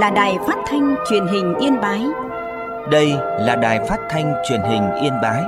là Đài Phát thanh Truyền hình Yên Bái. Đây là Đài Phát thanh Truyền hình Yên Bái.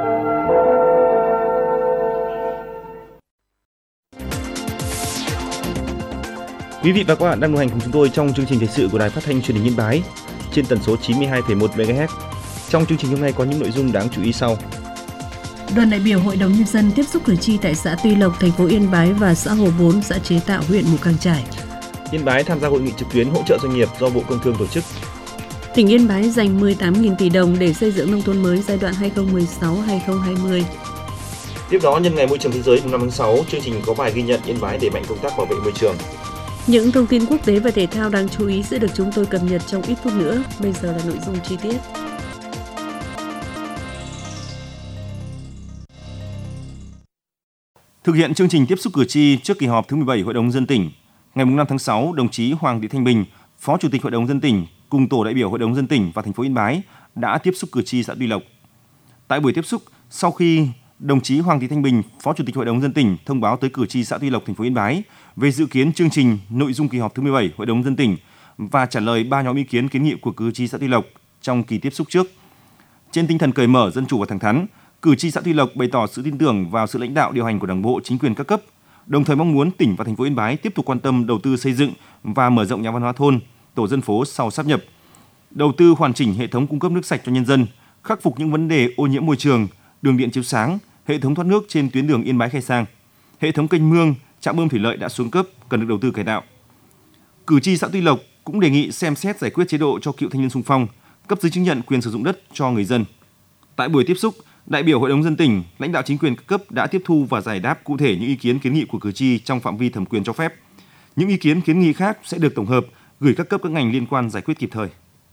Quý vị và các bạn đang đồng hành cùng chúng tôi trong chương trình thời sự của Đài Phát thanh Truyền hình Yên Bái trên tần số 92,1 MHz. Trong chương trình hôm nay có những nội dung đáng chú ý sau. Đoàn đại biểu Hội đồng Nhân dân tiếp xúc cử tri tại xã Tuy Lộc, thành phố Yên Bái và xã Hồ Bốn, xã Chế Tạo, huyện Mù Cang Chải. Yên Bái tham gia hội nghị trực tuyến hỗ trợ doanh nghiệp do Bộ Công Thương tổ chức. Tỉnh Yên Bái dành 18.000 tỷ đồng để xây dựng nông thôn mới giai đoạn 2016-2020. Tiếp đó, nhân ngày môi trường thế giới mùng 5 tháng 6, chương trình có bài ghi nhận Yên Bái đẩy mạnh công tác bảo vệ môi trường. Những thông tin quốc tế và thể thao đáng chú ý sẽ được chúng tôi cập nhật trong ít phút nữa. Bây giờ là nội dung chi tiết. Thực hiện chương trình tiếp xúc cử tri trước kỳ họp thứ 17 Hội đồng Nhân dân tỉnh, ngày 5 tháng 6, đồng chí Hoàng Thị Thanh Bình, Phó Chủ tịch Hội đồng Nhân dân tỉnh cùng tổ đại biểu Hội đồng Nhân dân tỉnh và thành phố Yên Bái đã tiếp xúc cử tri xã Tuy Lộc. Tại buổi tiếp xúc, sau khi đồng chí Hoàng Thị Thanh Bình, Phó Chủ tịch Hội đồng Nhân dân tỉnh thông báo tới cử tri xã Tuy Lộc, thành phố Yên Bái về dự kiến chương trình, nội dung kỳ họp thứ 17 Hội đồng Nhân dân tỉnh và trả lời 3 nhóm ý kiến kiến nghị của cử tri xã Tuy Lộc trong kỳ tiếp xúc trước. Trên tinh thần cởi mở, dân chủ và thẳng thắn, cử tri xã Tuy Lộc bày tỏ sự tin tưởng vào sự lãnh đạo điều hành của Đảng bộ, chính quyền các cấp, đồng thời mong muốn tỉnh và thành phố Yên Bái tiếp tục quan tâm đầu tư xây dựng và mở rộng nhà văn hóa thôn, tổ dân phố sau sáp nhập, đầu tư hoàn chỉnh hệ thống cung cấp nước sạch cho nhân dân, khắc phục những vấn đề ô nhiễm môi trường, đường điện chiếu sáng, hệ thống thoát nước trên tuyến đường Yên Bái Khai Sang, hệ thống kênh mương, trạm bơm thủy lợi đã xuống cấp cần được đầu tư cải tạo. Cử tri xã Tuy Lộc cũng đề nghị xem xét giải quyết chế độ cho cựu thanh niên xung phong, cấp giấy chứng nhận quyền sử dụng đất cho người dân. Tại buổi tiếp xúc, đại biểu Hội đồng Nhân dân tỉnh, lãnh đạo chính quyền các cấp đã tiếp thu và giải đáp cụ thể những ý kiến kiến nghị của cử tri trong phạm vi thẩm quyền cho phép. Những ý kiến kiến nghị khác sẽ được tổng hợp, gửi các cấp các ngành liên quan giải quyết kịp thời.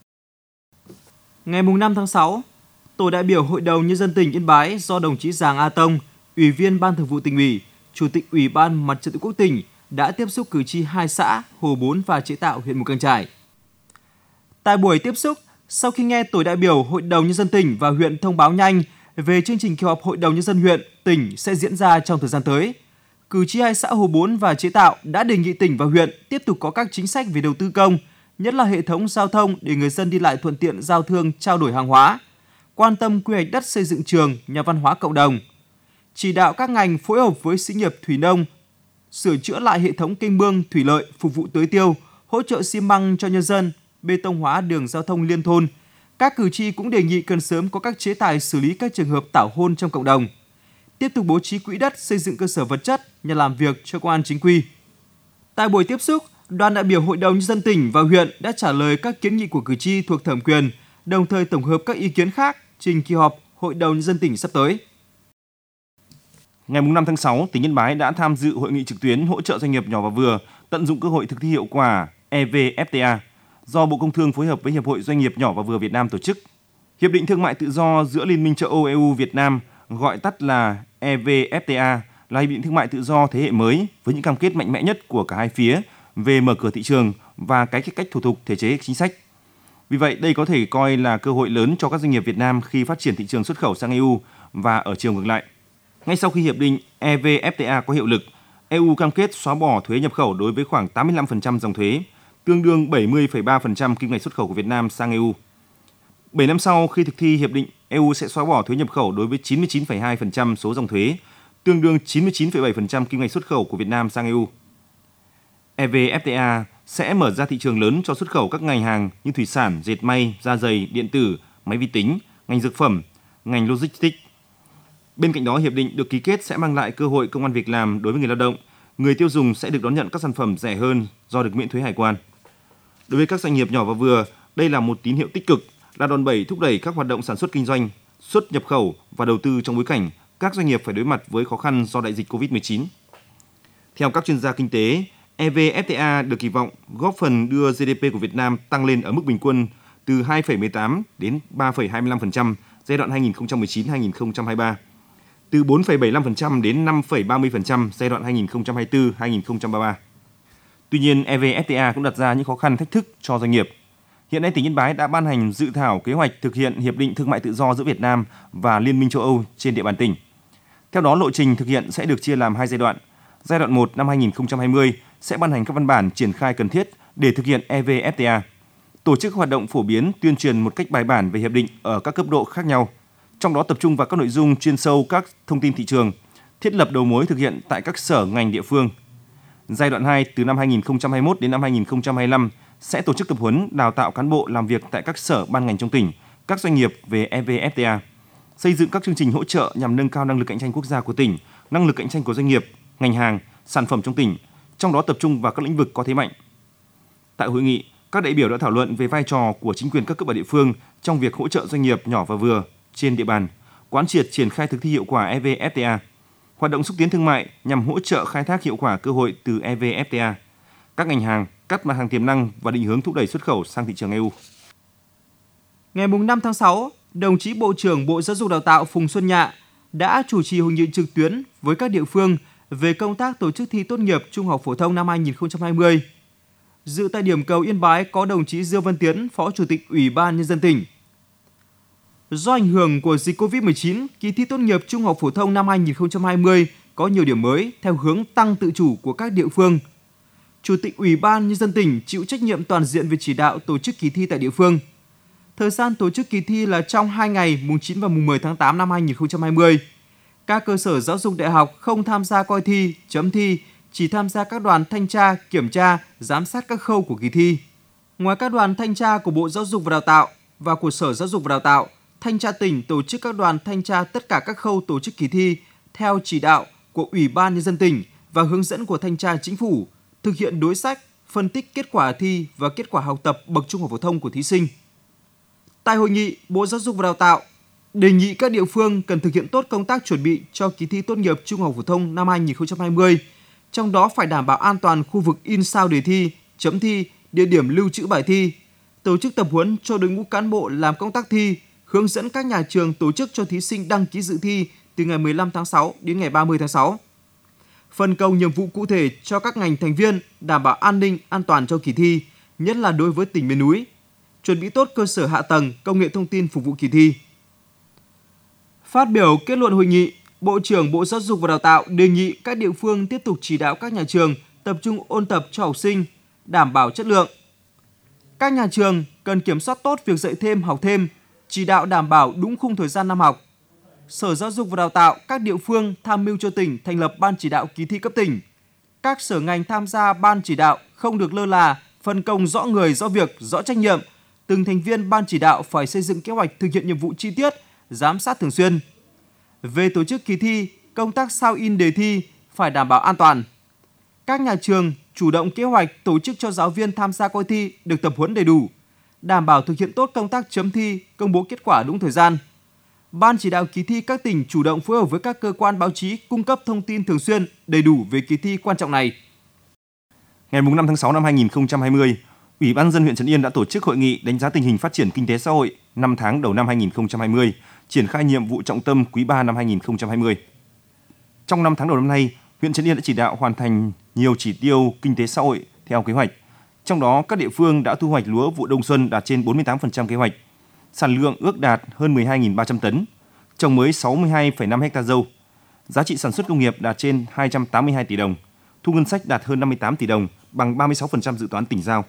Ngày 5 tháng 6, tổ đại biểu Hội đồng Nhân dân tỉnh Yên Bái do đồng chí Giàng A Tông, Ủy viên Ban Thường vụ Tỉnh ủy, Chủ tịch Ủy ban Mặt trận Tổ quốc tỉnh đã tiếp xúc cử tri hai xã Hồ Bốn và Chế Tạo, huyện Mù Cang Chải. Tại buổi tiếp xúc, sau khi nghe tổ đại biểu Hội đồng Nhân dân tỉnh và huyện thông báo nhanh về chương trình kỳ họp Hội đồng Nhân dân huyện, tỉnh sẽ diễn ra trong thời gian tới, cử tri hai xã Hồ Bốn và Chế Tạo đã đề nghị tỉnh và huyện tiếp tục có các chính sách về đầu tư công, nhất là hệ thống giao thông để người dân đi lại thuận tiện, giao thương, trao đổi hàng hóa, quan tâm quy hoạch đất xây dựng trường, nhà văn hóa cộng đồng, chỉ đạo các ngành phối hợp với xí nghiệp thủy nông, sửa chữa lại hệ thống kênh mương thủy lợi phục vụ tưới tiêu, hỗ trợ xi măng cho nhân dân, bê tông hóa đường giao thông liên thôn. Các cử tri cũng đề nghị cần sớm có các chế tài xử lý các trường hợp tảo hôn trong cộng đồng, tiếp tục bố trí quỹ đất xây dựng cơ sở vật chất, nhà làm việc cho công an chính quy. Tại buổi tiếp xúc, đoàn đại biểu Hội đồng Nhân dân tỉnh và huyện đã trả lời các kiến nghị của cử tri thuộc thẩm quyền, đồng thời tổng hợp các ý kiến khác trình kỳ họp Hội đồng Nhân dân tỉnh sắp tới. Ngày 5 tháng 6, tỉnh Yên Bái đã tham dự hội nghị trực tuyến hỗ trợ doanh nghiệp nhỏ và vừa tận dụng cơ hội thực thi hiệu quả EVFTA do Bộ Công Thương phối hợp với Hiệp hội Doanh nghiệp nhỏ và vừa Việt Nam tổ chức. Hiệp định Thương mại Tự do giữa Liên minh châu Âu EU Việt Nam, gọi tắt là EVFTA, là hiệp định thương mại tự do thế hệ mới với những cam kết mạnh mẽ nhất của cả hai phía về mở cửa thị trường và cải cách thủ tục, thể chế, chính sách. Vì vậy, đây có thể coi là cơ hội lớn cho các doanh nghiệp Việt Nam khi phát triển thị trường xuất khẩu sang EU và ở chiều ngược lại. Ngay sau khi hiệp định EVFTA có hiệu lực, EU cam kết xóa bỏ thuế nhập khẩu đối với khoảng 85% dòng thuế, tương đương 70,3% kim ngạch xuất khẩu của Việt Nam sang EU. 7 năm sau khi thực thi hiệp định, EU sẽ xóa bỏ thuế nhập khẩu đối với 99,2% số dòng thuế, tương đương 99,7% kim ngạch xuất khẩu của Việt Nam sang EU. EVFTA sẽ mở ra thị trường lớn cho xuất khẩu các ngành hàng như thủy sản, dệt may, da giày, điện tử, máy vi tính, ngành dược phẩm, ngành logistics. Bên cạnh đó, hiệp định được ký kết sẽ mang lại cơ hội công ăn việc làm đối với người lao động. Người tiêu dùng sẽ được đón nhận các sản phẩm rẻ hơn do được miễn thuế hải quan. Đối với các doanh nghiệp nhỏ và vừa, đây là một tín hiệu tích cực, là đòn bẩy thúc đẩy các hoạt động sản xuất kinh doanh, xuất nhập khẩu và đầu tư trong bối cảnh các doanh nghiệp phải đối mặt với khó khăn do đại dịch Covid-19. Theo các chuyên gia kinh tế, EVFTA được kỳ vọng góp phần đưa GDP của Việt Nam tăng lên ở mức bình quân từ 2,18 đến 3,25% giai đoạn 2019-2023, từ 4,75% đến 5,30% giai đoạn 2024-2033. Tuy nhiên, EVFTA cũng đặt ra những khó khăn thách thức cho doanh nghiệp. Hiện nay, tỉnh Yên Bái đã ban hành dự thảo kế hoạch thực hiện Hiệp định Thương mại Tự do giữa Việt Nam và Liên minh châu Âu trên địa bàn tỉnh. Theo đó, lộ trình thực hiện sẽ được chia làm 2 giai đoạn. Giai đoạn 1 năm 2020 sẽ ban hành các văn bản triển khai cần thiết để thực hiện EVFTA. tổ chức hoạt động phổ biến, tuyên truyền một cách bài bản về hiệp định ở các cấp độ khác nhau, trong đó tập trung vào các nội dung chuyên sâu các thông tin thị trường, thiết lập đầu mối thực hiện tại các sở ngành địa phương. Giai đoạn 2 từ năm 2021 đến năm 2025 sẽ tổ chức tập huấn đào tạo cán bộ làm việc tại các sở ban ngành trong tỉnh, các doanh nghiệp về EVFTA, xây dựng các chương trình hỗ trợ nhằm nâng cao năng lực cạnh tranh quốc gia của tỉnh, năng lực cạnh tranh của doanh nghiệp, ngành hàng, sản phẩm trong tỉnh, trong đó tập trung vào các lĩnh vực có thế mạnh. Tại hội nghị, các đại biểu đã thảo luận về vai trò của chính quyền các cấp ở địa phương trong việc hỗ trợ doanh nghiệp nhỏ và vừa trên địa bàn, quán triệt triển khai thực thi hiệu quả EVFTA, hoạt động xúc tiến thương mại nhằm hỗ trợ khai thác hiệu quả cơ hội từ EVFTA, các ngành hàng, các mặt hàng tiềm năng và định hướng thúc đẩy xuất khẩu sang thị trường EU. Ngày 5 tháng 6, đồng chí Bộ trưởng Bộ Giáo dục Đào tạo Phùng Xuân Nhạ đã chủ trì hội nghị trực tuyến với các địa phương về công tác tổ chức thi tốt nghiệp trung học phổ thông năm 2020. Dự tại điểm cầu Yên Bái có đồng chí Dương Văn Tiến, Phó Chủ tịch Ủy ban Nhân dân tỉnh. Do ảnh hưởng của dịch COVID-19, kỳ thi tốt nghiệp trung học phổ thông năm 2020 có nhiều điểm mới theo hướng tăng tự chủ của các địa phương. Chủ tịch Ủy ban Nhân dân tỉnh chịu trách nhiệm toàn diện về chỉ đạo tổ chức kỳ thi tại địa phương. Thời gian tổ chức kỳ thi là trong 2 ngày mùng 9 và mùng 10 tháng 8 năm 2020. Các cơ sở giáo dục đại học không tham gia coi thi, chấm thi, chỉ tham gia các đoàn thanh tra, kiểm tra, giám sát các khâu của kỳ thi. Ngoài các đoàn thanh tra của Bộ Giáo dục và Đào tạo và của Sở Giáo dục và Đào tạo, Thanh tra tỉnh tổ chức các đoàn thanh tra tất cả các khâu tổ chức kỳ thi theo chỉ đạo của Ủy ban Nhân dân tỉnh và hướng dẫn của Thanh tra Chính phủ, thực hiện đối sách, phân tích kết quả thi và kết quả học tập bậc trung học phổ thông của thí sinh. Tại hội nghị, Bộ Giáo dục và Đào tạo đề nghị các địa phương cần thực hiện tốt công tác chuẩn bị cho kỳ thi tốt nghiệp trung học phổ thông năm 2020, trong đó phải đảm bảo an toàn khu vực in sao đề thi, chấm thi, địa điểm lưu trữ bài thi, tổ chức tập huấn cho đội ngũ cán bộ làm công tác thi, hướng dẫn các nhà trường tổ chức cho thí sinh đăng ký dự thi từ ngày 15 tháng 6 đến ngày 30 tháng 6. Phân công nhiệm vụ cụ thể cho các ngành thành viên đảm bảo an ninh, an toàn cho kỳ thi, nhất là đối với tỉnh miền núi, chuẩn bị tốt cơ sở hạ tầng, công nghệ thông tin phục vụ kỳ thi. Phát biểu kết luận hội nghị, Bộ trưởng Bộ Giáo dục và Đào tạo đề nghị các địa phương tiếp tục chỉ đạo các nhà trường tập trung ôn tập cho học sinh, đảm bảo chất lượng. Các nhà trường cần kiểm soát tốt việc dạy thêm, học thêm, chỉ đạo đảm bảo đúng khung thời gian năm học. Sở Giáo dục và Đào tạo các địa phương tham mưu cho tỉnh thành lập ban chỉ đạo kỳ thi cấp tỉnh. Các sở ngành tham gia ban chỉ đạo không được lơ là, phân công rõ người, rõ việc, rõ trách nhiệm. Từng thành viên ban chỉ đạo phải xây dựng kế hoạch thực hiện nhiệm vụ chi tiết, giám sát thường xuyên. Về tổ chức kỳ thi, công tác sao in đề thi phải đảm bảo an toàn. Các nhà trường chủ động kế hoạch tổ chức cho giáo viên tham gia coi thi được tập huấn đầy đủ, đảm bảo thực hiện tốt công tác chấm thi, công bố kết quả đúng thời gian. Ban chỉ đạo kỳ thi các tỉnh chủ động phối hợp với các cơ quan báo chí cung cấp thông tin thường xuyên, đầy đủ về kỳ thi quan trọng này. Ngày 5 tháng 6 năm 2020, Ủy ban nhân dân huyện Trấn Yên đã tổ chức hội nghị đánh giá tình hình phát triển kinh tế xã hội 5 tháng đầu năm 2020, triển khai nhiệm vụ trọng tâm quý 3 năm 2020. Trong 5 tháng đầu năm nay, huyện Trấn Yên đã chỉ đạo hoàn thành nhiều chỉ tiêu kinh tế xã hội theo kế hoạch. Trong đó, các địa phương đã thu hoạch lúa vụ đông xuân đạt trên 48% kế hoạch, sản lượng ước đạt hơn 12.300 tấn, trồng mới 62,5 ha dâu, giá trị sản xuất công nghiệp đạt trên 282 tỷ đồng, thu ngân sách đạt hơn 58 tỷ đồng, bằng 36% dự toán tỉnh giao.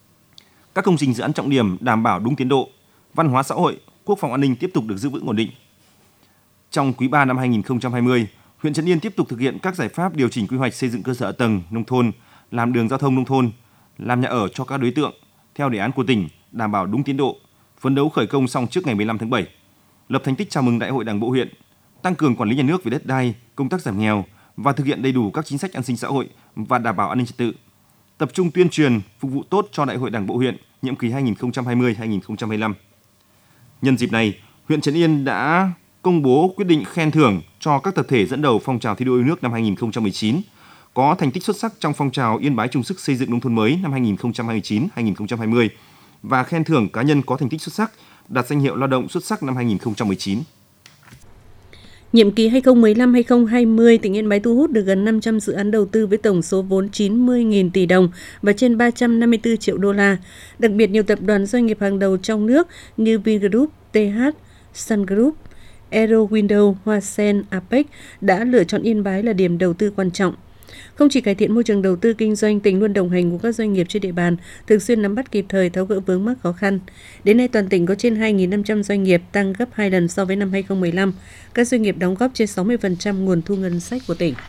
Các công trình dự án trọng điểm đảm bảo đúng tiến độ, văn hóa xã hội, quốc phòng an ninh tiếp tục được giữ vững ổn định. Trong quý 3 năm 2020, huyện Trấn Yên tiếp tục thực hiện các giải pháp điều chỉnh quy hoạch xây dựng cơ sở hạ tầng nông thôn, làm đường giao thông nông thôn, làm nhà ở cho các đối tượng theo đề án của tỉnh, đảm bảo đúng tiến độ, phấn đấu khởi công xong trước ngày 15 tháng 7. Lập thành tích chào mừng Đại hội Đảng bộ huyện, tăng cường quản lý nhà nước về đất đai, công tác giảm nghèo và thực hiện đầy đủ các chính sách an sinh xã hội và đảm bảo an ninh trật tự. Tập trung tuyên truyền phục vụ tốt cho Đại hội Đảng bộ huyện nhiệm kỳ 2020-2025. Nhân dịp này, huyện Trấn Yên đã công bố quyết định khen thưởng cho các tập thể dẫn đầu phong trào thi đua yêu nước năm 2019, có thành tích xuất sắc trong phong trào Yên Bái chung sức xây dựng nông thôn mới năm 2019-2020 và khen thưởng cá nhân có thành tích xuất sắc, đạt danh hiệu lao động xuất sắc năm 2019. Nhiệm kỳ 2015-2020, tỉnh Yên Bái thu hút được gần 500 dự án đầu tư với tổng số vốn 90.000 tỷ đồng và trên 354 triệu đô la. Đặc biệt, nhiều tập đoàn doanh nghiệp hàng đầu trong nước như Vingroup, TH, Sun Group, Aero Window, Hoa Sen, Apex đã lựa chọn Yên Bái là điểm đầu tư quan trọng. Không chỉ cải thiện môi trường đầu tư kinh doanh, tỉnh luôn đồng hành cùng các doanh nghiệp trên địa bàn, thường xuyên nắm bắt kịp thời, tháo gỡ vướng mắc khó khăn. Đến nay, toàn tỉnh có trên 2.500 doanh nghiệp, tăng gấp 2 lần so với năm 2015. Các doanh nghiệp đóng góp trên 60% nguồn thu ngân sách của tỉnh.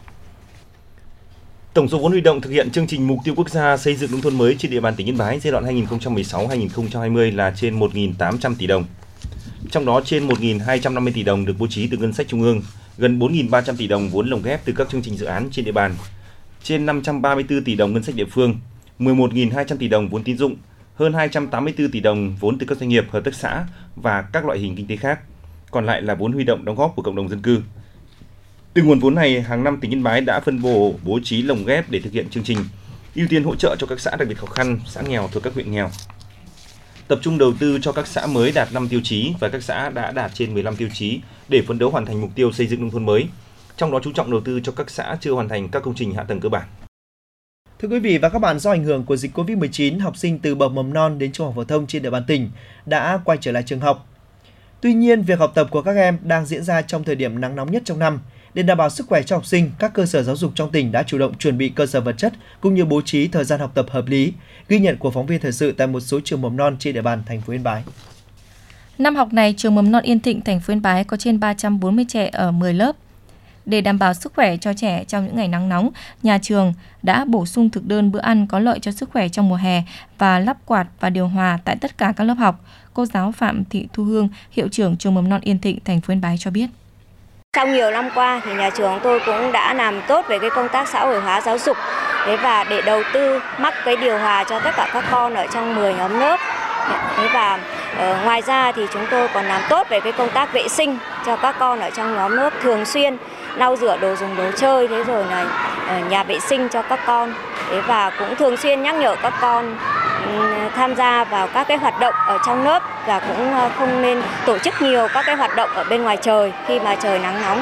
Tổng số vốn huy động thực hiện chương trình mục tiêu quốc gia xây dựng nông thôn mới trên địa bàn tỉnh Yên Bái giai đoạn 2016-2020 là trên 1.800 tỷ đồng. Trong đó trên 1.250 tỷ đồng được bố trí từ ngân sách trung ương, gần 4.300 tỷ đồng vốn lồng ghép từ các chương trình dự án trên địa bàn, trên 534 tỷ đồng ngân sách địa phương, 11.200 tỷ đồng vốn tín dụng, hơn 284 tỷ đồng vốn từ các doanh nghiệp, hợp tác xã và các loại hình kinh tế khác. Còn lại là vốn huy động đóng góp của cộng đồng dân cư. Từ nguồn vốn này, hàng năm tỉnh Yên Bái đã phân bổ bố trí lồng ghép để thực hiện chương trình, ưu tiên hỗ trợ cho các xã đặc biệt khó khăn, xã nghèo thuộc các huyện nghèo. Tập trung đầu tư cho các xã mới đạt 5 tiêu chí và các xã đã đạt trên 15 tiêu chí để phấn đấu hoàn thành mục tiêu xây dựng nông thôn mới. Trong đó chú trọng đầu tư cho các xã chưa hoàn thành các công trình hạ tầng cơ bản. Thưa quý vị và các bạn, do ảnh hưởng của dịch Covid-19, học sinh từ bậc mầm non đến trung học phổ thông trên địa bàn tỉnh đã quay trở lại trường học. Tuy nhiên, việc học tập của các em đang diễn ra trong thời điểm nắng nóng nhất trong năm. Để đảm bảo sức khỏe cho học sinh, các cơ sở giáo dục trong tỉnh đã chủ động chuẩn bị cơ sở vật chất cũng như bố trí thời gian học tập hợp lý. Ghi nhận của phóng viên thời sự tại một số trường mầm non trên địa bàn thành phố Yên Bái. Năm học này, trường mầm non Yên Thịnh, thành phố Yên Bái có trên 340 trẻ ở 10 lớp. Để đảm bảo sức khỏe cho trẻ trong những ngày nắng nóng, nhà trường đã bổ sung thực đơn bữa ăn có lợi cho sức khỏe trong mùa hè và lắp quạt và điều hòa tại tất cả các lớp học. Cô giáo Phạm Thị Thu Hương, hiệu trưởng trường mầm non Yên Thịnh, thành phố Yên Bái cho biết. Trong nhiều năm qua thì nhà trường tôi cũng đã làm tốt về cái công tác xã hội hóa giáo dục và để đầu tư mắc cái điều hòa cho tất cả các con ở trong 10 nhóm lớp. Và ngoài ra thì chúng tôi còn làm tốt về cái công tác vệ sinh cho các con ở trong nhóm lớp, thường xuyên lau rửa đồ dùng đồ chơi, thế rồi là nhà vệ sinh cho các con. Và cũng thường xuyên nhắc nhở các con tham gia vào các cái hoạt động ở trong lớp và cũng không nên tổ chức nhiều các cái hoạt động ở bên ngoài trời khi mà trời nắng nóng.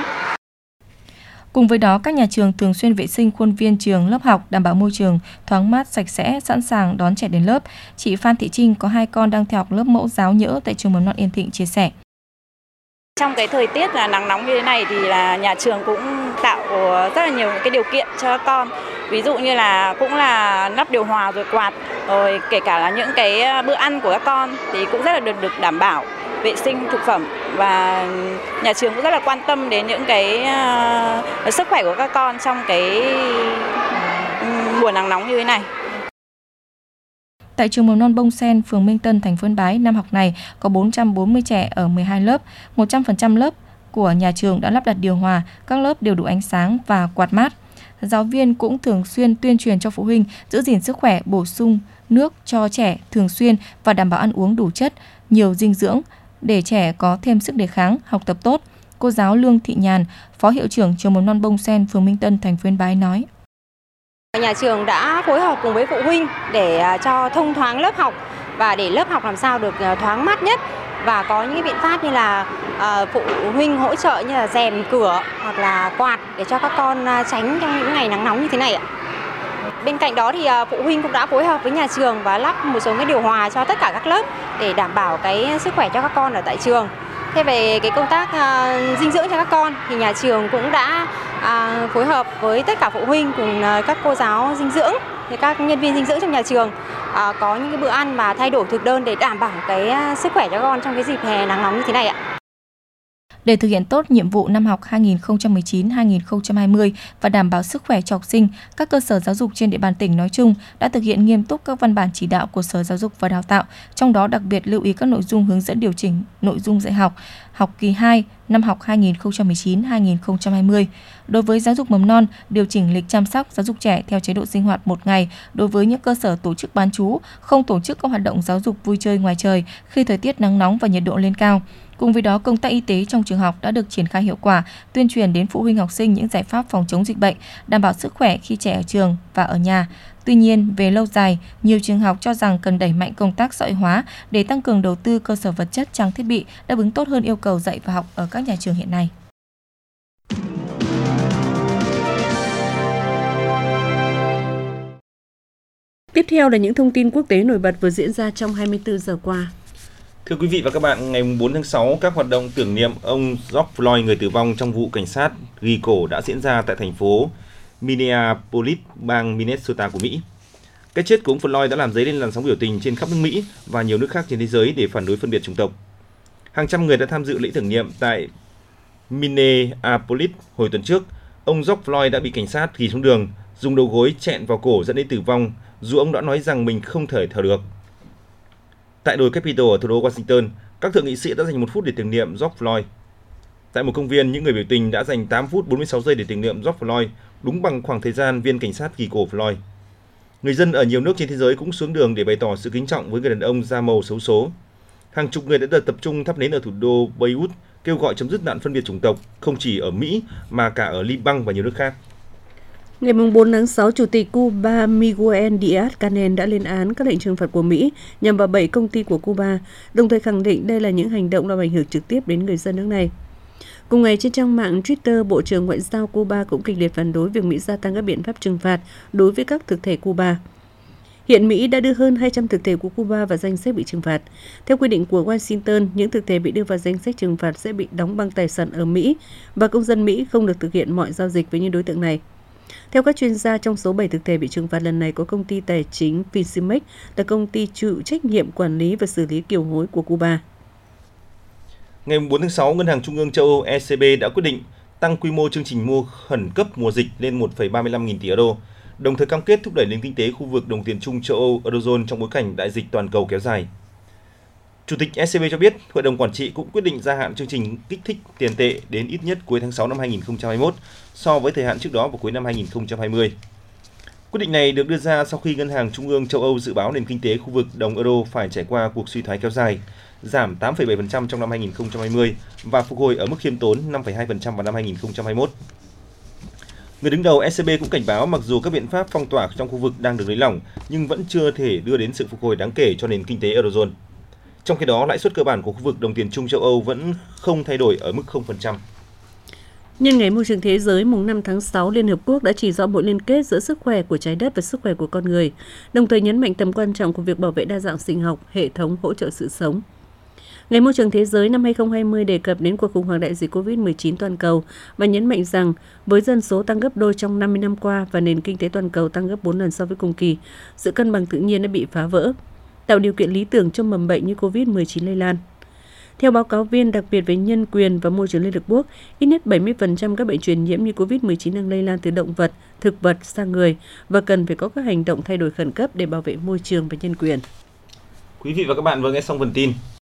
Cùng với đó, các nhà trường thường xuyên vệ sinh khuôn viên trường, lớp học, đảm bảo môi trường thoáng mát, sạch sẽ, sẵn sàng đón trẻ đến lớp. Chị Phan Thị Trinh có 2 con đang theo học lớp mẫu giáo Nhỡ tại trường mầm non Yên Thịnh chia sẻ. Trong cái thời tiết là nắng nóng như thế này thì là nhà trường cũng tạo rất là nhiều cái điều kiện cho các con. Ví dụ như là cũng là lắp điều hòa rồi quạt, rồi kể cả là những cái bữa ăn của các con thì cũng rất là được đảm bảo vệ sinh thực phẩm, và nhà trường cũng rất là quan tâm đến những cái sức khỏe của các con trong cái mùa nắng nóng như thế này. Tại trường mầm non Bông Sen, phường Minh Tân, thành phố Yên Bái, năm học này có 440 trẻ ở 12 lớp, 100% lớp của nhà trường đã lắp đặt điều hòa, các lớp đều đủ ánh sáng và quạt mát. Giáo viên cũng thường xuyên tuyên truyền cho phụ huynh giữ gìn sức khỏe, bổ sung nước cho trẻ thường xuyên và đảm bảo ăn uống đủ chất, nhiều dinh dưỡng để trẻ có thêm sức đề kháng, học tập tốt. Cô giáo Lương Thị Nhàn, Phó hiệu trưởng trường mầm non Bông Sen, phường Minh Tân, thành phố Yên Bái nói: Nhà trường đã phối hợp cùng với phụ huynh để cho thông thoáng lớp học và để lớp học làm sao được thoáng mát nhất, và có những biện pháp như là phụ huynh hỗ trợ như là rèm cửa hoặc là quạt để cho các con tránh trong những ngày nắng nóng như thế này ạ. Bên cạnh đó thì phụ huynh cũng đã phối hợp với nhà trường và lắp một số cái điều hòa cho tất cả các lớp để đảm bảo cái sức khỏe cho các con ở tại trường. Thế về cái công tác dinh dưỡng cho các con thì nhà trường cũng đã phối hợp với tất cả phụ huynh cùng các cô giáo dinh dưỡng, các nhân viên dinh dưỡng trong nhà trường có những cái bữa ăn mà thay đổi thực đơn để đảm bảo cái sức khỏe cho con trong cái dịp hè nắng nóng như thế này ạ. Để thực hiện tốt nhiệm vụ năm học 2019-2020 và đảm bảo sức khỏe cho học sinh, các cơ sở giáo dục trên địa bàn tỉnh nói chung đã thực hiện nghiêm túc các văn bản chỉ đạo của Sở Giáo dục và Đào tạo, trong đó đặc biệt lưu ý các nội dung hướng dẫn điều chỉnh nội dung dạy học, học kỳ 2, năm học 2019-2020. Đối với giáo dục mầm non, điều chỉnh lịch chăm sóc giáo dục trẻ theo chế độ sinh hoạt một ngày đối với những cơ sở tổ chức bán trú, không tổ chức các hoạt động giáo dục vui chơi ngoài trời khi thời tiết nắng nóng và nhiệt độ lên cao. Cùng với đó, công tác y tế trong trường học đã được triển khai hiệu quả, tuyên truyền đến phụ huynh học sinh những giải pháp phòng chống dịch bệnh, đảm bảo sức khỏe khi trẻ ở trường và ở nhà. Tuy nhiên, về lâu dài, nhiều trường học cho rằng cần đẩy mạnh công tác xã hội hóa để tăng cường đầu tư cơ sở vật chất, trang thiết bị, đáp ứng tốt hơn yêu cầu dạy và học ở các nhà trường hiện nay. Tiếp theo là những thông tin quốc tế nổi bật vừa diễn ra trong 24 giờ qua. Thưa quý vị và các bạn, ngày 4 tháng 6, các hoạt động tưởng niệm ông George Floyd, người tử vong trong vụ cảnh sát ghi cổ đã diễn ra tại thành phố Minneapolis, bang Minnesota của Mỹ. Cái chết của ông Floyd đã làm dấy lên làn sóng biểu tình trên khắp nước Mỹ và nhiều nước khác trên thế giới để phản đối phân biệt chủng tộc. Hàng trăm người đã tham dự lễ tưởng niệm tại Minneapolis hồi tuần trước. Ông George Floyd đã bị cảnh sát ghi xuống đường, dùng đầu gối chẹn vào cổ dẫn đến tử vong, dù ông đã nói rằng mình không thể thở được. Tại đồi Capitol ở thủ đô Washington, các thượng nghị sĩ đã dành 1 phút để tưởng niệm George Floyd. Tại một công viên, những người biểu tình đã dành 8 phút 46 giây để tưởng niệm George Floyd, đúng bằng khoảng thời gian viên cảnh sát ghi cổ Floyd. Người dân ở nhiều nước trên thế giới cũng xuống đường để bày tỏ sự kính trọng với người đàn ông da màu xấu số. Hàng chục người đã tập trung thắp nến ở thủ đô Beirut, kêu gọi chấm dứt nạn phân biệt chủng tộc, không chỉ ở Mỹ mà cả ở Liban và nhiều nước khác. Ngày 4 tháng 6, Chủ tịch Cuba Miguel Díaz-Canel đã lên án các lệnh trừng phạt của Mỹ nhằm vào 7 công ty của Cuba, đồng thời khẳng định đây là những hành động làm ảnh hưởng trực tiếp đến người dân nước này. Cùng ngày, trên trang mạng Twitter, Bộ trưởng Ngoại giao Cuba cũng kịch liệt phản đối việc Mỹ gia tăng các biện pháp trừng phạt đối với các thực thể Cuba. Hiện Mỹ đã đưa hơn 200 thực thể của Cuba vào danh sách bị trừng phạt. Theo quy định của Washington, những thực thể bị đưa vào danh sách trừng phạt sẽ bị đóng băng tài sản ở Mỹ và công dân Mỹ không được thực hiện mọi giao dịch với những đối tượng này. Theo các chuyên gia, trong số 7 thực thể bị trừng phạt lần này có công ty tài chính Fincimex, là công ty chịu trách nhiệm quản lý và xử lý kiều hối của Cuba. Ngày 4 tháng 6, Ngân hàng Trung ương châu Âu ECB đã quyết định tăng quy mô chương trình mua khẩn cấp mùa dịch lên 1,35 nghìn tỷ euro, đồng thời cam kết thúc đẩy nền kinh tế khu vực đồng tiền chung châu Âu Eurozone trong bối cảnh đại dịch toàn cầu kéo dài. Chủ tịch ECB cho biết, Hội đồng Quản trị cũng quyết định gia hạn chương trình kích thích tiền tệ đến ít nhất cuối tháng 6 năm 2021 so với thời hạn trước đó vào cuối năm 2020. Quyết định này được đưa ra sau khi Ngân hàng Trung ương châu Âu dự báo nền kinh tế khu vực đồng euro phải trải qua cuộc suy thoái kéo dài, giảm 8,7% trong năm 2020 và phục hồi ở mức khiêm tốn 5,2% vào năm 2021. Người đứng đầu ECB cũng cảnh báo mặc dù các biện pháp phong tỏa trong khu vực đang được nới lỏng nhưng vẫn chưa thể đưa đến sự phục hồi đáng kể cho nền kinh tế Eurozone. Trong khi đó, lãi suất cơ bản của khu vực đồng tiền chung châu Âu vẫn không thay đổi ở mức 0%. Nhân ngày Môi trường Thế giới mùng 5 tháng 6, Liên Hợp Quốc đã chỉ rõ mối liên kết giữa sức khỏe của trái đất và sức khỏe của con người, đồng thời nhấn mạnh tầm quan trọng của việc bảo vệ đa dạng sinh học, hệ thống hỗ trợ sự sống. Ngày Môi trường Thế giới năm 2020 đề cập đến cuộc khủng hoảng đại dịch COVID-19 toàn cầu và nhấn mạnh rằng với dân số tăng gấp đôi trong 50 năm qua và nền kinh tế toàn cầu tăng gấp 4 lần so với cùng kỳ, sự cân bằng tự nhiên đã bị phá vỡ, tạo điều kiện lý tưởng cho mầm bệnh như COVID-19 lây lan. Theo báo cáo viên đặc biệt về nhân quyền và môi trường Liên Hợp Quốc, ít nhất 70% các bệnh truyền nhiễm như COVID-19 đang lây lan từ động vật, thực vật sang người và cần phải có các hành động thay đổi khẩn cấp để bảo vệ môi trường và nhân quyền. Quý vị và các bạn vừa nghe xong phần tin.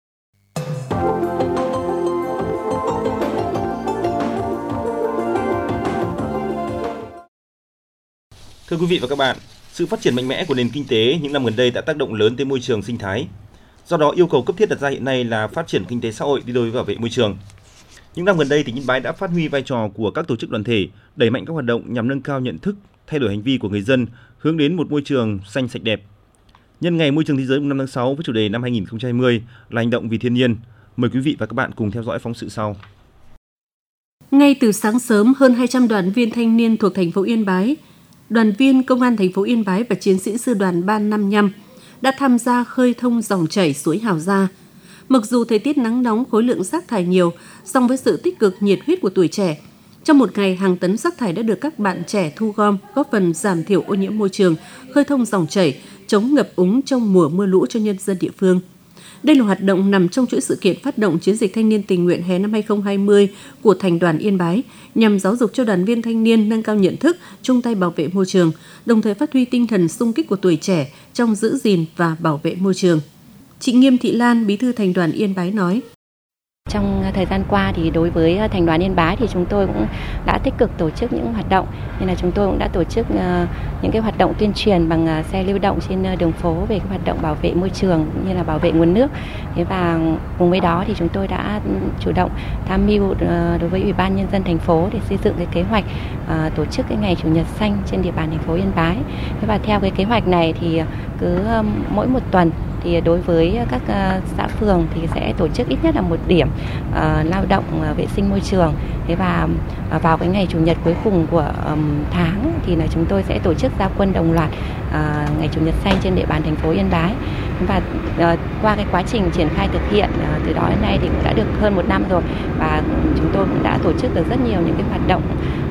Thưa quý vị và các bạn, sự phát triển mạnh mẽ của nền kinh tế những năm gần đây đã tác động lớn tới môi trường sinh thái. Do đó, yêu cầu cấp thiết đặt ra hiện nay là phát triển kinh tế xã hội đi đôi với bảo vệ môi trường. Những năm gần đây, tỉnh Yên Bái đã phát huy vai trò của các tổ chức đoàn thể, đẩy mạnh các hoạt động nhằm nâng cao nhận thức, thay đổi hành vi của người dân, hướng đến một môi trường xanh sạch đẹp. Nhân ngày Môi trường Thế giới mùng 5 tháng 6 với chủ đề năm 2020 là hành động vì thiên nhiên, mời quý vị và các bạn cùng theo dõi phóng sự sau. Ngay từ sáng sớm, hơn 200 đoàn viên thanh niên thuộc thành phố Yên Bái, đoàn viên Công an thành phố Yên Bái và chiến sĩ sư đoàn 355 đã tham gia khơi thông dòng chảy suối Hào Gia. Mặc dù thời tiết nắng nóng, khối lượng rác thải nhiều, song với sự tích cực nhiệt huyết của tuổi trẻ, trong một ngày hàng tấn rác thải đã được các bạn trẻ thu gom, góp phần giảm thiểu ô nhiễm môi trường, khơi thông dòng chảy, chống ngập úng trong mùa mưa lũ cho nhân dân địa phương. Đây là hoạt động nằm trong chuỗi sự kiện phát động chiến dịch thanh niên tình nguyện hè năm 2020 của Thành đoàn Yên Bái, nhằm giáo dục cho đoàn viên thanh niên nâng cao nhận thức, chung tay bảo vệ môi trường, đồng thời phát huy tinh thần xung kích của tuổi trẻ trong giữ gìn và bảo vệ môi trường. Chị Nghiêm Thị Lan, Bí thư Thành đoàn Yên Bái nói: Trong thời gian qua thì đối với Thành đoàn Yên Bái thì chúng tôi cũng đã tích cực tổ chức những hoạt động, như là chúng tôi cũng đã tổ chức những cái hoạt động tuyên truyền bằng xe lưu động trên đường phố về cái hoạt động bảo vệ môi trường cũng như là bảo vệ nguồn nước. Thế và cùng với đó thì chúng tôi đã chủ động tham mưu đối với Ủy ban Nhân dân thành phố để xây dựng cái kế hoạch tổ chức cái ngày Chủ nhật xanh trên địa bàn thành phố Yên Bái. Thế và theo cái kế hoạch này thì cứ mỗi một tuần thì đối với các xã phường thì sẽ tổ chức ít nhất là một điểm lao động vệ sinh môi trường. Thế và vào cái ngày Chủ nhật cuối cùng của tháng thì là chúng tôi sẽ tổ chức ra quân đồng loạt ngày Chủ nhật xanh trên địa bàn thành phố Yên Bái. Và qua cái quá trình triển khai thực hiện từ đó đến nay thì cũng đã được hơn một năm rồi, và chúng tôi cũng đã tổ chức được rất nhiều những cái hoạt động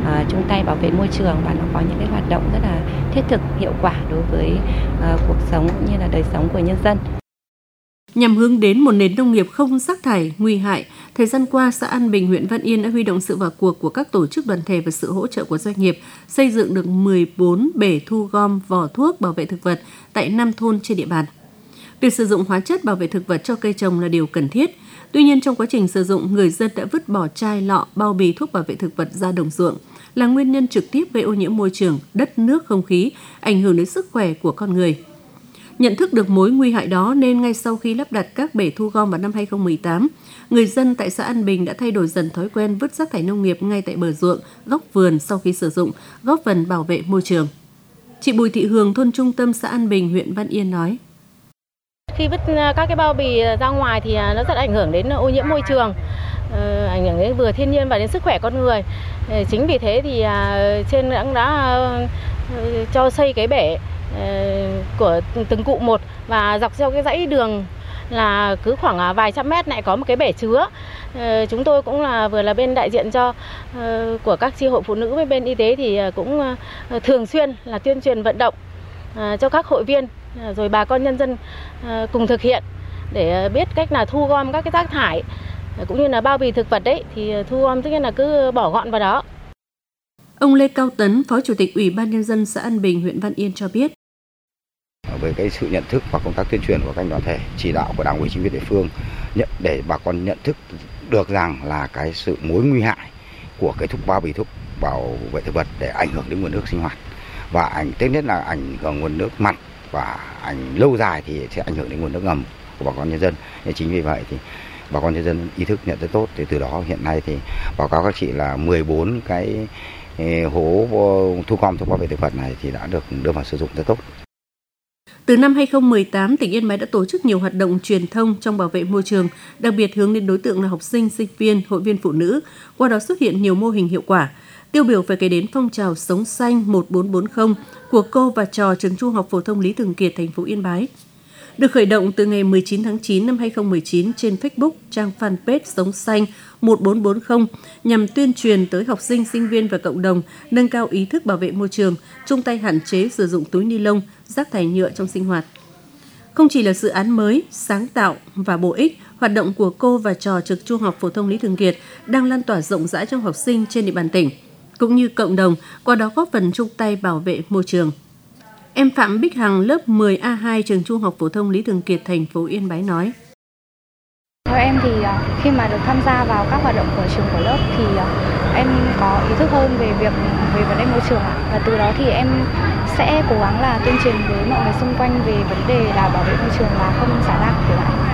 chung tay bảo vệ môi trường, và nó có những cái hoạt động rất là thiết thực, hiệu quả đối với cuộc sống cũng như là đời sống của nhân dân. Nhằm hướng đến một nền nông nghiệp không rác thải, nguy hại, thời gian qua, xã An Bình, huyện Văn Yên đã huy động sự vào cuộc của các tổ chức đoàn thể và sự hỗ trợ của doanh nghiệp, xây dựng được 14 bể thu gom vỏ thuốc bảo vệ thực vật tại 5 thôn trên địa bàn. Việc sử dụng hóa chất bảo vệ thực vật cho cây trồng là điều cần thiết. Tuy nhiên, trong quá trình sử dụng, người dân đã vứt bỏ chai, lọ, bao bì thuốc bảo vệ thực vật ra đồng ruộng, là nguyên nhân trực tiếp gây ô nhiễm môi trường, đất, nước, không khí, ảnh hưởng đến sức khỏe của con người. Nhận thức được mối nguy hại đó nên ngay sau khi lắp đặt các bể thu gom vào năm 2018, người dân tại xã An Bình đã thay đổi dần thói quen vứt rác thải nông nghiệp ngay tại bờ ruộng, góc vườn sau khi sử dụng, góp phần bảo vệ môi trường. Chị Bùi Thị Hường, thôn Trung Tâm, xã An Bình, huyện Văn Yên nói: Khi vứt các cái bao bì ra ngoài thì nó rất ảnh hưởng đến ô nhiễm môi trường, ảnh hưởng đến vừa thiên nhiên và đến sức khỏe con người. Chính vì thế thì trên đã cho xây cái bể của từng cụ một, và dọc theo cái dãy đường là cứ khoảng vài trăm mét lại có một cái bể chứa. Chúng tôi cũng là vừa là bên đại diện của các chi hội phụ nữ với bên y tế thì cũng thường xuyên là tuyên truyền vận động cho các hội viên rồi bà con nhân dân cùng thực hiện để biết cách là thu gom các cái rác thải cũng như là bao bì thực vật đấy, thì thu gom tất nhiên là cứ bỏ gọn vào đó. Ông Lê Cao Tấn, Phó Chủ tịch Ủy ban Nhân dân xã An Bình, huyện Văn Yên cho biết: với cái sự nhận thức và công tác tuyên truyền của các đoàn thể, chỉ đạo của Đảng ủy chính quyền địa phương để bà con nhận thức được rằng là cái sự mối nguy hại của cái thuốc bao bì thuốc bảo vệ thực vật để ảnh hưởng đến nguồn nước sinh hoạt, và tốt nhất là ảnh hưởng nguồn nước mặt, và lâu dài thì sẽ ảnh hưởng đến nguồn nước ngầm của bà con nhân dân. Nên chính vì vậy thì bà con nhân dân ý thức nhận rất tốt, thì từ đó hiện nay thì báo cáo các chị là 14 cái hố thu gom thuốc bảo vệ thực vật này thì đã được đưa vào sử dụng rất tốt. Từ năm 2018, tỉnh Yên Bái đã tổ chức nhiều hoạt động truyền thông trong bảo vệ môi trường, đặc biệt hướng đến đối tượng là học sinh, sinh viên, hội viên phụ nữ, qua đó xuất hiện nhiều mô hình hiệu quả. Tiêu biểu phải kể đến phong trào Sống xanh 1440 của cô và trò trường Trung học phổ thông Lý Thường Kiệt, thành phố Yên Bái. Được khởi động từ ngày 19 tháng 9 năm 2019 trên Facebook, trang fanpage Sống xanh 1440 nhằm tuyên truyền tới học sinh, sinh viên và cộng đồng nâng cao ý thức bảo vệ môi trường, chung tay hạn chế sử dụng túi ni lông, rác thải nhựa trong sinh hoạt. Không chỉ là dự án mới, sáng tạo và bổ ích, hoạt động của cô và trò trường Trung học phổ thông Lý Thường Kiệt đang lan tỏa rộng rãi trong học sinh trên địa bàn tỉnh, cũng như cộng đồng, qua đó góp phần chung tay bảo vệ môi trường. Em Phạm Bích Hằng, lớp 10A2 trường Trung học phổ thông Lý Thường Kiệt, thành phố Yên Bái nói: Theo em thì khi mà được tham gia vào các hoạt động của trường của lớp thì em có ý thức hơn về vấn đề môi trường, và từ đó thì em sẽ cố gắng là tuyên truyền với mọi người xung quanh về vấn đề là bảo vệ môi trường và không xả rác kiểu này.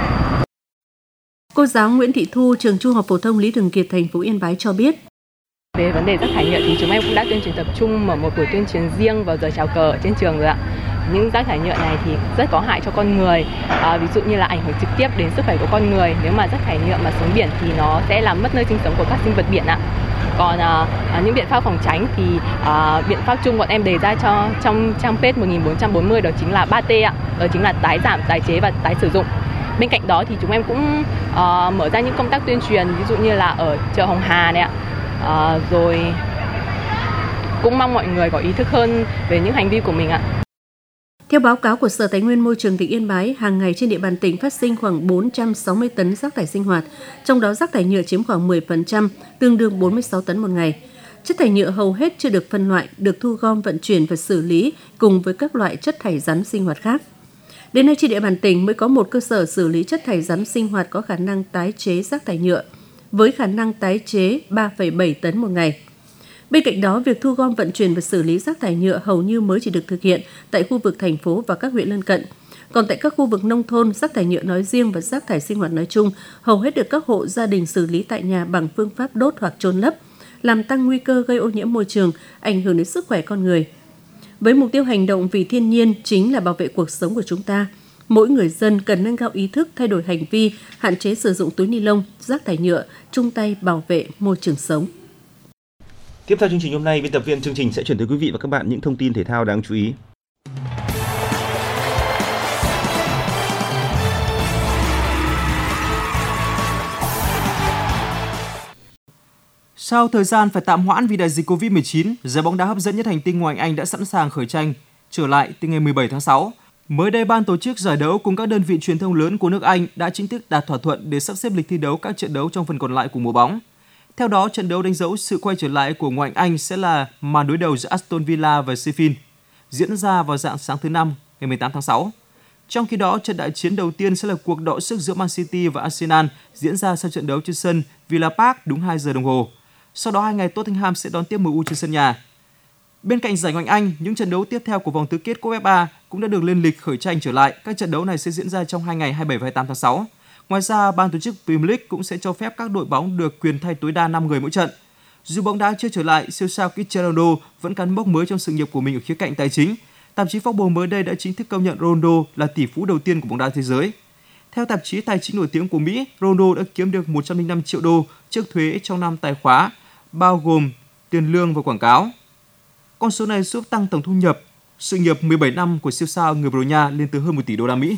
Cô giáo Nguyễn Thị Thu, trường Trung học phổ thông Lý Thường Kiệt, thành phố Yên Bái cho biết: Về vấn đề rác thải nhựa thì chúng em cũng đã tuyên truyền tập trung mở một buổi tuyên truyền riêng vào giờ chào cờ ở trên trường rồi ạ. Những rác thải nhựa này thì rất có hại cho con người, ví dụ như là ảnh hưởng trực tiếp đến sức khỏe của con người. Nếu mà rác thải nhựa mà xuống biển thì nó sẽ làm mất nơi sinh sống của các sinh vật biển ạ. Còn những biện pháp phòng tránh thì biện pháp chung bọn em đề ra trong trang page 1440 đó chính là 3T ạ, đó chính là tái giảm, tái chế và tái sử dụng. Bên cạnh đó thì chúng em cũng mở ra những công tác tuyên truyền, ví dụ như là ở chợ Hồng Hà này ạ. Rồi cũng mong mọi người có ý thức hơn về những hành vi của mình ạ. Theo báo cáo của Sở Tài nguyên Môi trường tỉnh Yên Bái, hàng ngày trên địa bàn tỉnh phát sinh khoảng 460 tấn rác thải sinh hoạt, trong đó rác thải nhựa chiếm khoảng 10%, tương đương 46 tấn một ngày. Chất thải nhựa hầu hết chưa được phân loại, được thu gom, vận chuyển và xử lý cùng với các loại chất thải rắn sinh hoạt khác. Đến nay trên địa bàn tỉnh mới có một cơ sở xử lý chất thải rắn sinh hoạt có khả năng tái chế rác thải nhựa, với khả năng tái chế 3,7 tấn một ngày. Bên cạnh đó, việc thu gom, vận chuyển và xử lý rác thải nhựa hầu như mới chỉ được thực hiện tại khu vực thành phố và các huyện lân cận. Còn tại các khu vực nông thôn, rác thải nhựa nói riêng và rác thải sinh hoạt nói chung hầu hết được các hộ gia đình xử lý tại nhà bằng phương pháp đốt hoặc chôn lấp, làm tăng nguy cơ gây ô nhiễm môi trường, ảnh hưởng đến sức khỏe con người. Với mục tiêu hành động vì thiên nhiên chính là bảo vệ cuộc sống của chúng ta, mỗi người dân cần nâng cao ý thức, thay đổi hành vi, hạn chế sử dụng túi ni lông, rác thải nhựa, chung tay bảo vệ môi trường sống. Tiếp theo chương trình hôm nay, biên tập viên chương trình sẽ chuyển tới quý vị và các bạn những thông tin thể thao đáng chú ý. Sau thời gian phải tạm hoãn vì đại dịch Covid-19, giải bóng đá hấp dẫn nhất hành tinh ngoại hạng Anh đã sẵn sàng khởi tranh trở lại từ ngày 17 tháng 6. Mới đây, ban tổ chức giải đấu cùng các đơn vị truyền thông lớn của nước Anh đã chính thức đạt thỏa thuận để sắp xếp lịch thi đấu các trận đấu trong phần còn lại của mùa bóng. Theo đó, trận đấu đánh dấu sự quay trở lại của ngoại hạng Anh sẽ là màn đối đầu giữa Aston Villa và Sheffield, diễn ra vào rạng sáng thứ Năm, ngày 18 tháng 6. Trong khi đó, trận đại chiến đầu tiên sẽ là cuộc đọ sức giữa Man City và Arsenal, diễn ra sau trận đấu trên sân Villa Park đúng 2 giờ đồng hồ. Sau đó 2 ngày, Tottenham sẽ đón tiếp MU trên sân nhà. Bên cạnh giải Ngoại hạng Anh, những trận đấu tiếp theo của vòng tứ kết Cúp FA cũng đã được lên lịch khởi tranh trở lại. Các trận đấu này sẽ diễn ra trong 2 ngày 27 và 28 tháng 6. Ngoài ra, ban tổ chức Premier League cũng sẽ cho phép các đội bóng được quyền thay tối đa 5 người mỗi trận. Dù bóng đá chưa trở lại, siêu sao Cristiano Ronaldo vẫn cán mốc mới trong sự nghiệp của mình ở khía cạnh tài chính. Tạp chí Forbes mới đây đã chính thức công nhận Ronaldo là tỷ phú đầu tiên của bóng đá thế giới. Theo tạp chí tài chính nổi tiếng của Mỹ, Ronaldo đã kiếm được 105 triệu đô trước thuế trong năm tài khóa, bao gồm tiền lương và quảng cáo. Con số này giúp tăng tổng thu nhập sự nghiệp 17 năm của siêu sao người Bồ Đào Nha lên tới hơn 1 tỷ đô la Mỹ.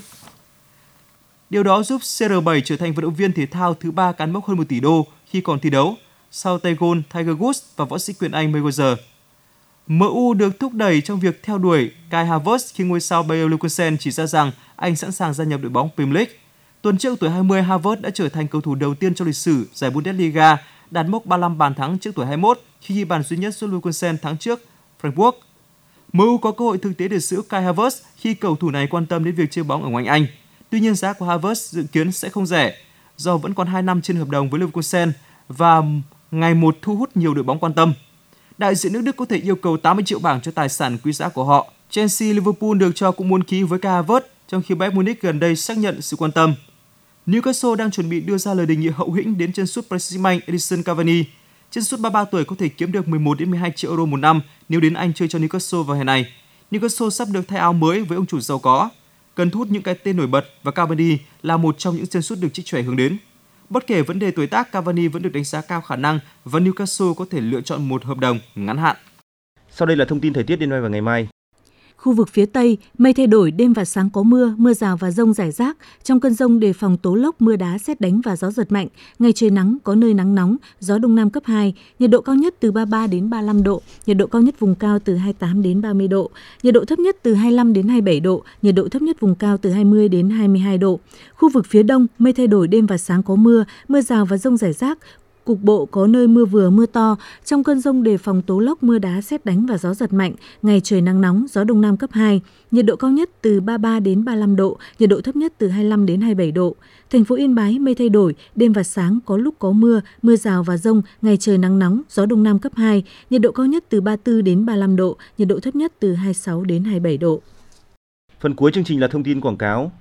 Điều đó giúp CR7 trở thành vận động viên thể thao thứ 3 cán mốc hơn 1 tỷ đô khi còn thi đấu, sau tay golf Tiger Woods và võ sĩ quyền Anh Mayweather. MU được thúc đẩy trong việc theo đuổi Kai Havertz khi ngôi sao Bayer Leverkusen chỉ ra rằng anh sẵn sàng gia nhập đội bóng Premier League. Tuần trước, tuổi 20, Havertz đã trở thành cầu thủ đầu tiên trong lịch sử giải Bundesliga đạt mốc 35 bàn thắng trước tuổi 21 khi ghi bàn duy nhất giúp Leverkusen thắng trước Frankfurt. MU có cơ hội thực tế để giữ Kai Havertz khi cầu thủ này quan tâm đến việc chơi bóng ở ngoại hạng Anh. Tuy nhiên, giá của Havertz dự kiến sẽ không rẻ do vẫn còn 2 năm trên hợp đồng với Leverkusen và ngày một thu hút nhiều đội bóng quan tâm. Đại diện nước Đức có thể yêu cầu 80 triệu bảng cho tài sản quý giá của họ. Chelsea, Liverpool được cho cũng muốn ký với Kai Havertz, trong khi Bayern Munich gần đây xác nhận sự quan tâm. Newcastle đang chuẩn bị đưa ra lời đề nghị hậu hĩnh đến chân sút Paris Saint-Germain Edinson Cavani. Chân sút 33 tuổi có thể kiếm được 11 đến 12 triệu euro một năm nếu đến Anh chơi cho Newcastle vào hè này. Newcastle sắp được thay áo mới với ông chủ giàu có, cần thu hút những cái tên nổi bật và Cavani là một trong những chân sút được trích chòe hướng đến. Bất kể vấn đề tuổi tác, Cavani vẫn được đánh giá cao khả năng và Newcastle có thể lựa chọn một hợp đồng ngắn hạn. Sau đây là thông tin thời tiết đêm nay và ngày mai. Khu vực phía Tây, mây thay đổi, đêm và sáng có mưa, mưa rào và dông rải rác. Trong cơn dông đề phòng tố lốc, mưa đá, sét đánh và gió giật mạnh. Ngày trời nắng, có nơi nắng nóng, gió đông nam cấp 2. Nhiệt độ cao nhất từ 33 đến 35 độ, nhiệt độ cao nhất vùng cao từ 28 đến 30 độ. Nhiệt độ thấp nhất từ 25 đến 27 độ, nhiệt độ thấp nhất vùng cao từ 20 đến 22 độ. Khu vực phía Đông, mây thay đổi, đêm và sáng có mưa, mưa rào và dông rải rác. Cục bộ có nơi mưa vừa mưa to, trong cơn dông đề phòng tố lốc, mưa đá, sét đánh và gió giật mạnh. Ngày trời nắng nóng, gió đông nam cấp 2. Nhiệt độ cao nhất từ 33 đến 35 độ, nhiệt độ thấp nhất từ 25 đến 27 độ. Thành phố Yên Bái mây thay đổi, đêm và sáng có lúc có mưa, mưa rào và dông, ngày trời nắng nóng, gió đông nam cấp 2. Nhiệt độ cao nhất từ 34 đến 35 độ, nhiệt độ thấp nhất từ 26 đến 27 độ. Phần cuối chương trình là thông tin quảng cáo.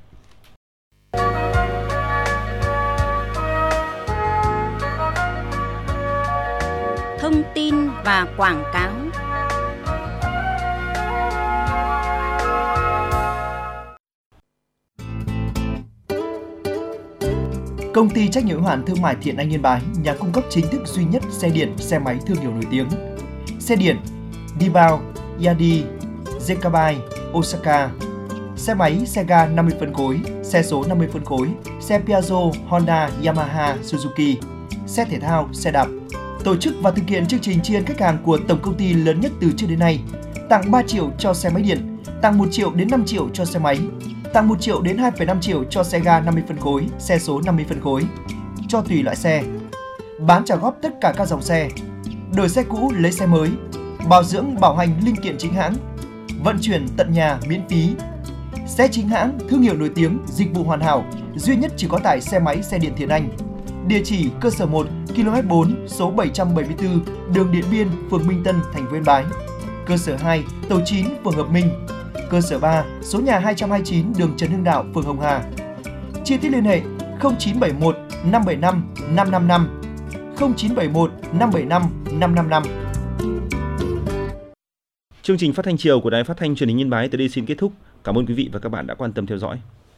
Thông tin và quảng cáo. Công ty trách nhiệm hữu hạn thương mại Thiện Anh Yên Bái, nhà cung cấp chính thức duy nhất xe điện, xe máy thương hiệu nổi tiếng. Xe điện Dibao, Yadi, Zekabai, Osaka. Xe máy, xe ga 50 phân khối, xe số 50 phân khối, xe Piaggio, Honda, Yamaha, Suzuki. Xe thể thao, xe đạp. Tổ chức và thực hiện chương trình tri ân khách hàng của tổng công ty lớn nhất từ trước đến nay. Tặng 3 triệu cho xe máy điện, tặng 1 triệu đến 5 triệu cho xe máy, tặng 1 triệu đến 2,5 triệu cho xe ga 50 phân khối, xe số 50 phân khối, cho tùy loại xe. Bán trả góp tất cả các dòng xe, đổi xe cũ lấy xe mới, bảo dưỡng bảo hành linh kiện chính hãng, vận chuyển tận nhà miễn phí. Xe chính hãng, thương hiệu nổi tiếng, dịch vụ hoàn hảo, duy nhất chỉ có tại xe máy xe điện Thiện Anh. Địa chỉ cơ sở 1, km 4, số 774, đường Điện Biên, phường Minh Tân, thành phố Yên Bái. Cơ sở 2, tổ 9, phường Hợp Minh. Cơ sở 3, số nhà 229, đường Trần Hưng Đạo, phường Hồng Hà. Chi tiết liên hệ 0971 575 555, 0971 575 555. Chương trình phát thanh chiều của Đài Phát thanh Truyền hình Yên Bái tới đây xin kết thúc. Cảm ơn quý vị và các bạn đã quan tâm theo dõi.